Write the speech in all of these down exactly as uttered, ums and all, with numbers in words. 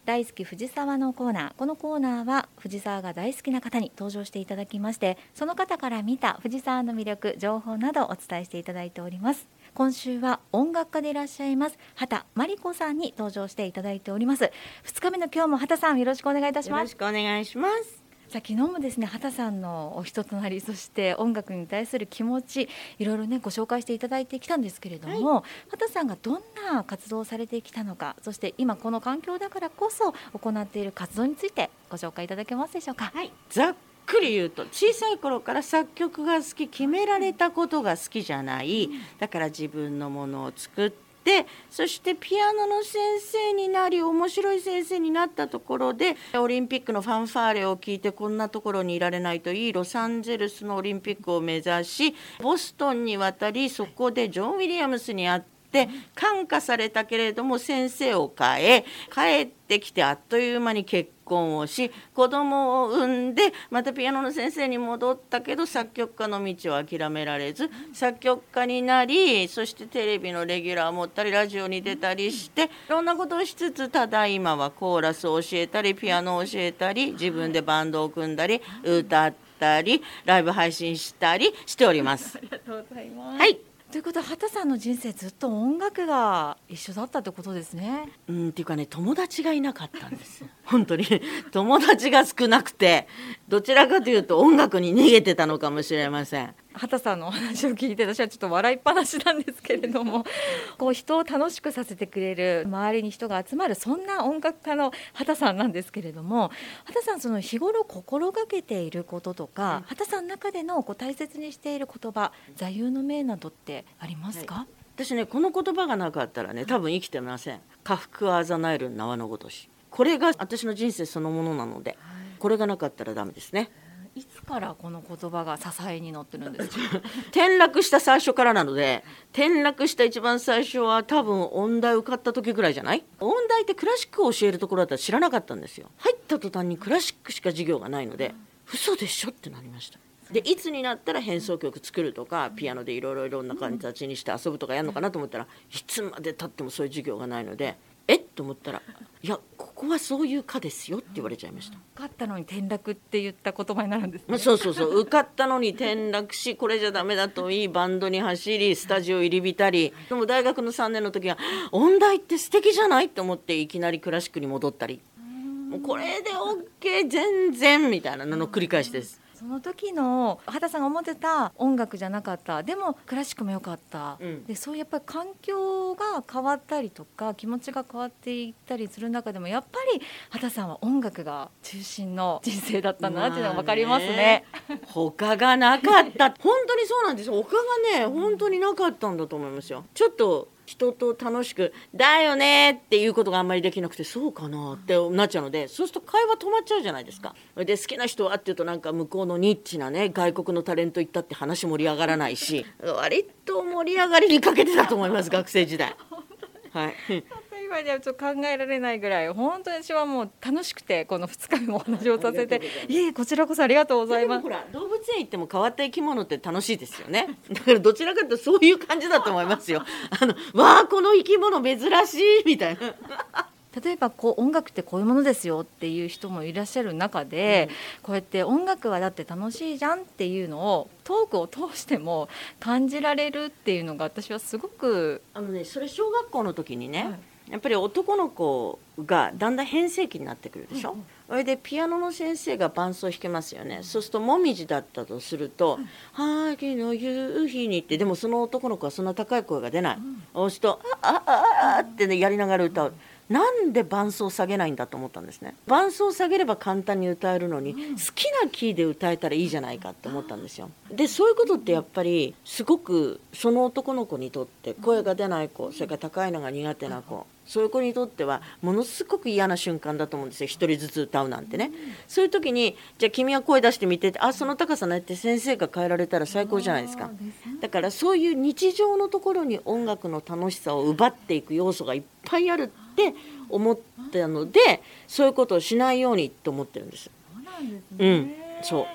大好き藤沢のコーナー。このコーナーは藤沢が大好きな方に登場していただきまして、その方から見た藤沢の魅力、情報などをお伝えしていただいております。今週は音楽家でいらっしゃいます畑真理子さんに登場していただいております。ふつかめの今日も畑さん、よろしくお願いいたします。 よろしくお願いします。 さあ、昨日もですね、畑さんのお人となり、そして音楽に対する気持ち、いろいろねご紹介していただいてきたんですけれども、はい、畑さんがどんな活動をされてきたのか、そして今この環境だからこそ行っている活動についてご紹介いただけますでしょうか。 はい、ざっくり言うと、小さい頃から作曲が好き、決められたことが好きじゃない、うん、だから自分のものを作って、でそしてピアノの先生になり、面白い先生になったところで、オリンピックのファンファーレを聞いて、こんなところにいられないといいロサンゼルスのオリンピックを目指し、ボストンに渡り、そこでジョン・ウィリアムスに会ってで感化されたけれども先生を変え、帰ってきてあっという間に結婚をし、子供を産んで、またピアノの先生に戻ったけど作曲家の道を諦められず作曲家になり、そしてテレビのレギュラーを持ったりラジオに出たりして、いろんなことをしつつ、ただ今はコーラスを教えたりピアノを教えたり、自分でバンドを組んだり歌ったりライブ配信したりしております。 ありがとうございます。 はい、 ということは畑さんの人生ずっと音楽が一緒だったってことですね。 うんっていうかね、友達がいなかったんです本当に友達が少なくて、どちらかというと音楽に逃げてたのかもしれません。 畑さんのお話を聞いて私はちょっと笑いっぱなしなんですけれどもこう人を楽しくさせてくれる、周りに人が集まる、そんな音楽家の畑さんなんですけれども、畑さん、その日頃心がけていることとか、畑さんの中でのこう大切にしている言葉、座右の銘などってありますか？はい、 私ね、この言葉がなかったらね、多分生きてません。下腹はあざなえる縄のごとし、これが私の人生そのものなので、はい、これがなかったらダメですね。 いつからこの言葉が支えになってるんですか？ 転落した最初からなので、転落した一番最初は多分音大受かった時ぐらいじゃない？音大ってクラシックを教えるところだったら知らなかったんですよ。入った途端にクラシックしか授業がないので、嘘でしょってなりました。でいつになったら変奏曲作るとか、ピアノでいろいろいろんな形にして遊ぶとかやるのかなと思ったら、いつまでたってもそういう授業がないので、えっと思ったら、いやここはそういう科ですよって言われちゃいました。 受かったのに転落って言った言葉になるんですね。 まあ、そうそうそう、受かったのに転落し、これじゃダメだといいバンドに走り、スタジオ入り浸り、でも大学のさんねんの時は音大って素敵じゃないと思って、いきなりクラシックに戻ったり、もうこれで OK 全然みたいなのの繰り返しです。 その時の畑さんが思ってた音楽じゃなかった、でもクラシックも良かった、うん、でそういうやっぱり環境が変わったりとか気持ちが変わっていったりする中でも、やっぱり畑さんは音楽が中心の人生だったんだなっていうのが分かりますね。 まあね、他がなかった本当にそうなんですよ。他がね本当になかったんだと思いますよ。ちょっと人と楽しくだよねっていうことがあんまりできなくて、そうかなってなっちゃうので、そうすると会話止まっちゃうじゃないですか。で好きな人はっていうと、なんか向こうのニッチなね外国のタレント行ったって話盛り上がらないし、割と盛り上がりにかけてたと思います学生時代。はい今ではちょっと考えられないぐらい、本当に私はもう楽しくて、このふつかめもお話をさせて、いえこちらこそありがとうございます。 でもほら動物園行っても変わった生き物って楽しいですよね。だからどちらかというとそういう感じだと思いますよ。あのわあこの生き物珍しいみたいな。 例えばこう音楽ってこういうものですよっていう人もいらっしゃる中で、うん、こうやって音楽はだって楽しいじゃんっていうのをトークを通しても感じられるっていうのが、私はすごくあのね、それ小学校の時にね、はい、やっぱり男の子がだんだん変声期になってくるでしょ、うんうん、それでピアノの先生が伴奏弾けますよね、うん、そうするともみじだったとすると、うん、秋の夕日にって、でもその男の子はそんな高い声が出ない、うん、そうするとああああって、ね、やりながら歌う。なんで伴奏下げないんだと思ったんですね。伴奏下げれば簡単に歌えるのに、うん、好きなキーで歌えたらいいじゃないかと思ったんですよ。でそういうことってやっぱりすごくその男の子にとって、声が出ない子、それから高いのが苦手な子、そういう子にとってはものすごく嫌な瞬間だと思うんですよ。一人ずつ歌うなんてね、うん、そういう時にじゃあ君は声出してみてって、あその高さねって先生が変えられたら最高じゃないですか。だからそういう日常のところに音楽の楽しさを奪っていく要素がいっぱいあるって思ったので、そういうことをしないようにと思ってるんです。 そうなんですね。 うん、そう。 あ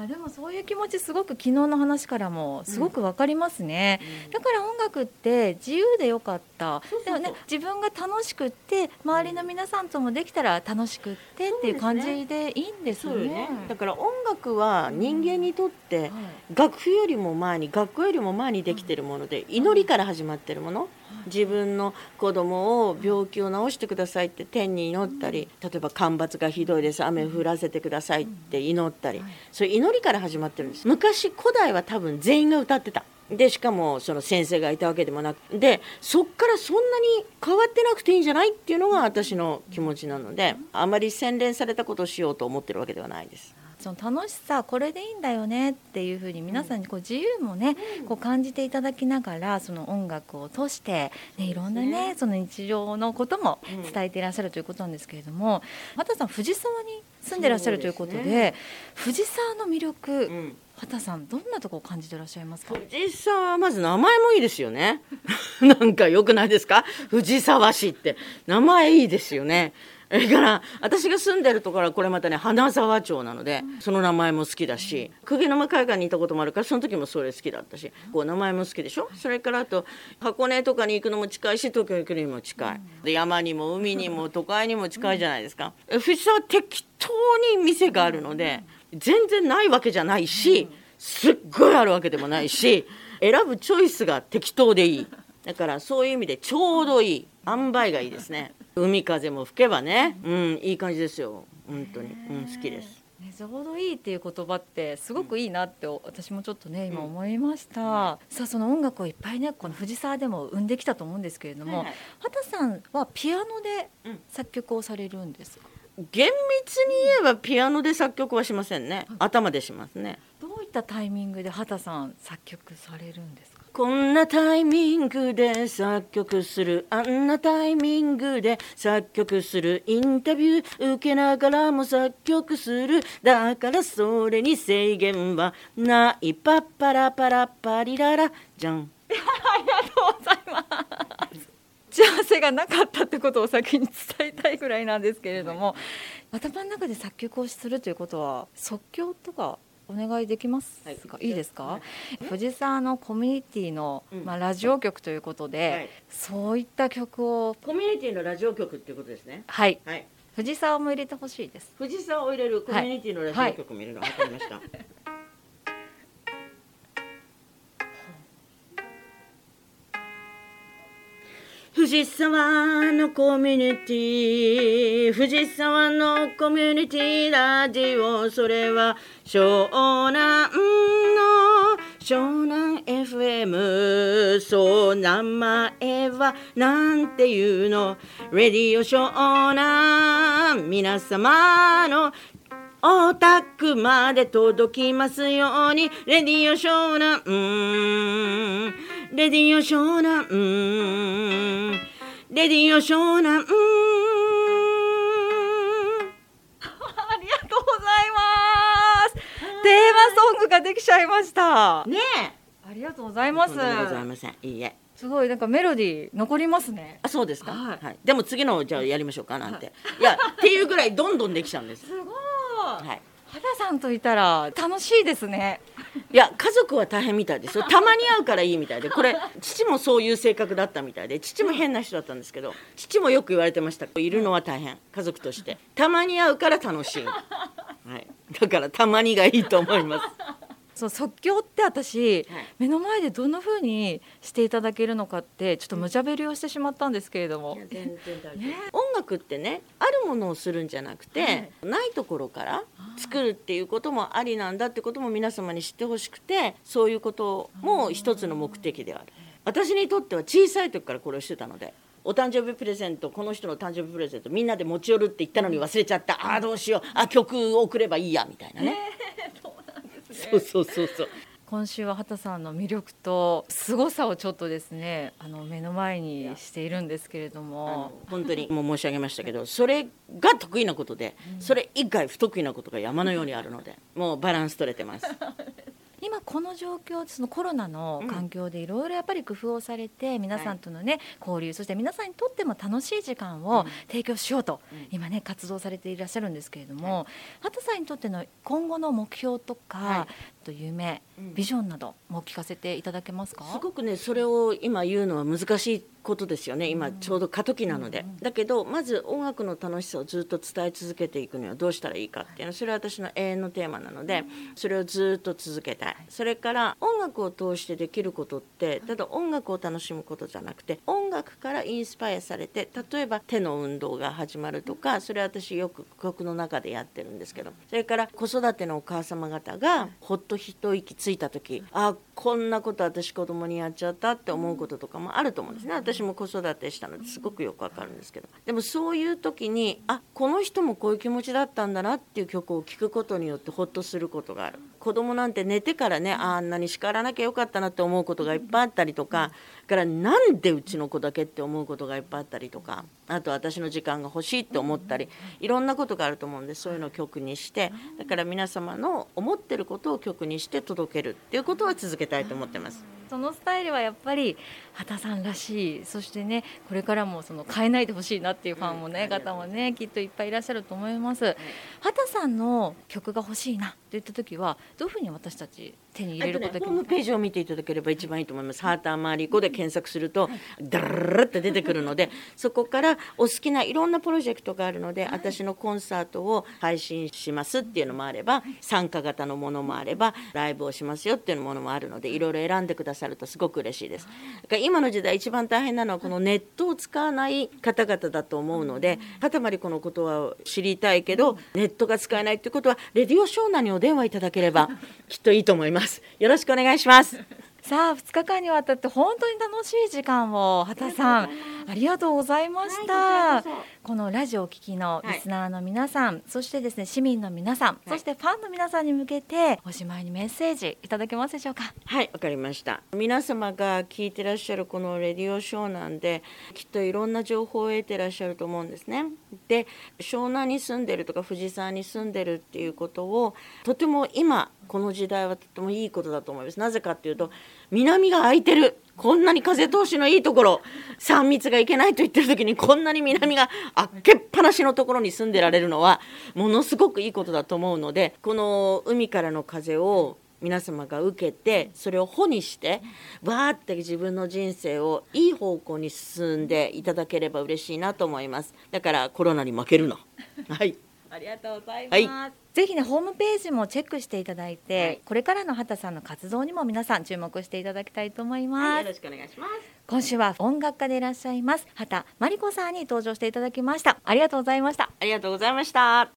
あでもそういう気持ちすごく昨日の話からもすごくわかりますね、うん、だから音楽って自由でよかった。そうそうそう、でもね、自分が楽しくって周りの皆さんともできたら楽しくってっていう感じでいいんですよ ね, ね, ねだから音楽は人間にとって楽譜よりも前に学校よりも前にできているもので、祈りから始まっているもの、自分の子供を病気を治してくださいって天に祈ったり、例えば干ばつがひどいです、雨降らせてくださいって祈ったり、そういう祈りから始まってるんです。昔古代は多分全員が歌ってた。でしかもその先生がいたわけでもなくで、そっからそんなに変わってなくていいんじゃないっていうのが私の気持ちなので、あまり洗練されたことをしようと思ってるわけではないです。 その楽しさ、これでいいんだよねっていうふうに皆さんにこう自由もね、こう感じていただきながら、その音楽を通して、ね、いろんなねその日常のことも伝えていらっしゃるということなんですけれども、畑さん藤沢に住んでいらっしゃるということ で, で、ね、藤沢の魅力、うん、畑さんどんなところを感じていらっしゃいますか？ 藤沢はまず名前もいいですよねなんか良くないですか？藤沢市って名前いいですよね。それから私が住んでるところはこれまたね花沢町なので、その名前も好きだし、鵠沼海岸にいたこともあるからその時もそれ好きだったし、こう名前も好きでしょ。それからあと箱根とかに行くのも近いし、東京行くのにも近いで、山にも海にも都会にも近いじゃないですか。藤沢は適当に店があるので、全然ないわけじゃないし、すっごいあるわけでもないし、選ぶチョイスが適当でいい。だからそういう意味でちょうどいい塩梅がいいですね。海風も吹けばね、うん、いい感じですよ本当に、うん、好きです。 ね、ちょうどいいっていう言葉ってすごくいいなって私もちょっとね今思いました、うん、さあその音楽をいっぱいねこの藤沢でも生んできたと思うんですけれども、はいはい、畑さんはピアノで作曲をされるんですか？ 厳密に言えばピアノで作曲はしませんね、頭でしますね。 どういったタイミングで畑さん作曲されるんですか？ こんなタイミングで作曲する、あんなタイミングで作曲する、インタビュー受けながらも作曲する、だからそれに制限はない、パッパラパラパリララじゃんありがとうございます幸せがなかったってことを先に伝えたいぐらいなんですけれども、頭の中で作曲をするということは即興とかお願いできますか？はい、いいですか？はい、藤沢のコミュニティの、まあ、ラジオ局ということで、はい、そういった曲をコミュニティのラジオ局っていうことですね。 はい、はい、藤沢も入れてほしいです。 藤沢を入れるコミュニティのラジオ局も入れるの、はい、分かりました藤沢のコミュニティ、藤沢のコミュニティラジオ、それは湘南の湘南 エフエム、そう名前はなんていうの、レディオ湘南、皆様のお宅まで届きますように、レディオ湘南、うーん、レディオ湘南、うーん、レディオ湘南、うーんありがとうございます。テーマソングができちゃいましたね。 え、ありがとうございます。 とんでもございません。いいえ、 すごいなんかメロディー残りますね。 あ、そうですか、はいはい、でも次のじゃあやりましょうかなんて、はい、いやっていうぐらいどんどんできちゃうんです。 すごい、 はい、 畑さんといたら楽しいですね。 いや家族は大変みたいですよ。たまに会うからいいみたいで、これ父もそういう性格だったみたいで、父も変な人だったんですけど、父もよく言われてました。いるのは大変、家族としてたまに会うから楽しい、はい、だからたまにがいいと思います。 そう即興って私、はい、目の前でどんな風にしていただけるのかってちょっと無茶ぶりをしてしまったんですけれども、いや全然大丈夫、ね、音楽ってね、あるものをするんじゃなくて、はい、ないところから作るっていうこともありなんだってことも皆様に知ってほしくて、そういうことも一つの目的である。私にとっては小さい時からこれをしてたので、お誕生日プレゼント、この人の誕生日プレゼントみんなで持ち寄るって言ったのに忘れちゃった、ああどうしよう、あ曲を送ればいいやみたいなね、えー、そうなんですね。そうそうそうそう。 今週は畑さんの魅力と凄さをちょっとですね、あの目の前にしているんですけれども、 本当にもう申し上げましたけど、それが得意なことで、それ以外不得意なことが山のようにあるので、もうバランス取れてます今この状況、そのコロナの環境でいろいろやっぱり工夫をされて、皆さんとのね交流、そして皆さんにとっても楽しい時間を提供しようと、今ね活動されていらっしゃるんですけれども、畑さんにとっての今後の目標とか、はい、と夢、ビジョンなども聞かせていただけますか？ すごくねそれを今言うのは難しいことですよね。今ちょうど過渡期なので、だけどまず音楽の楽しさをずっと伝え続けていくにはどうしたらいいかっていうのは、それは私の永遠のテーマなので、それをずっと続けたい。それから音楽を通してできることって、ただ音楽を楽しむことじゃなくて、音楽からインスパイアされて、例えば手の運動が始まるとか、それは私よく曲の中でやってるんですけど、それから子育てのお母様方がほっと一息ついた時、あ、こんなこと私子供にやっちゃったって思うこととかもあると思うんですね。私も子育てしたのですごくよくわかるんですけど、でもそういう時に、あ、この人もこういう気持ちだったんだなっていう曲を聴くことによってほっとすることがある。子供なんて寝てからね、あんなに叱らなきゃよかったなって思うことがいっぱいあったりとか、からなんでうちの子だけって思うことがいっぱいあったりとか、あと私の時間が欲しいって思ったり、いろんなことがあると思うんで、そういうのを曲にして、だから皆様の思ってることを曲にして届けるっていうことは続けたいと思ってます。 そのスタイルはやっぱり畑さんらしい。そしてね、これからもその変えないでほしいなっていうファンもね、うん、方もねきっといっぱいいらっしゃると思います、はい、畑さんの曲が欲しいなって言った時はどういうふうに私たち手に入れることができますか？ ホームページを見ていただければ一番いいと思います。ハーターマーリー語で検索するとダラララって出てくるので、そこからお好きないろんなプロジェクトがあるので、はい、私のコンサートを配信しますっていうのもあれば、参加型のものもあれば、ライブをしますよっていうものもあるので、いろいろ選んでくださるとすごく嬉しいです。だから今の時代一番大変なのはこのネットを使わない方々だと思うので、はたまりこのことは知りたいけどネットが使えないということは、レディオ湘南にお電話いただければきっといいと思います。よろしくお願いします。 さあふつかかんにわたって本当に楽しい時間を畑さんありがとうございました、はい、こ, このラジオを聴きのリスナーの皆さん、はい、そしてですね市民の皆さん、はい、そしてファンの皆さんに向けておしまいにメッセージいただけますでしょうか？ はい、わかりました。皆様が聞いてらっしゃるこのレディオ湘南できっといろんな情報を得てらっしゃると思うんですね。で、湘南に住んでるとか藤沢に住んでるっていうことをとても今この時代はとてもいいことだと思います。なぜかっていうと、南が空いてる、こんなに風通しのいいところ、さん密がいけないと言ってる時にこんなに南が開けっぱなしのところに住んでられるのはものすごくいいことだと思うので、この海からの風を皆様が受けて、それを保にしてわーって自分の人生をいい方向に進んでいただければ嬉しいなと思います。だからコロナに負けるのはい、 ありがとうございます、はい、ぜひねホームページもチェックしていただいて、はい、これからの畑さんの活動にも皆さん注目していただきたいと思います、はい、 よろしくお願いします。 今週は音楽家でいらっしゃいます畑真理子さんに登場していただきました。ありがとうございました。 ありがとうございました。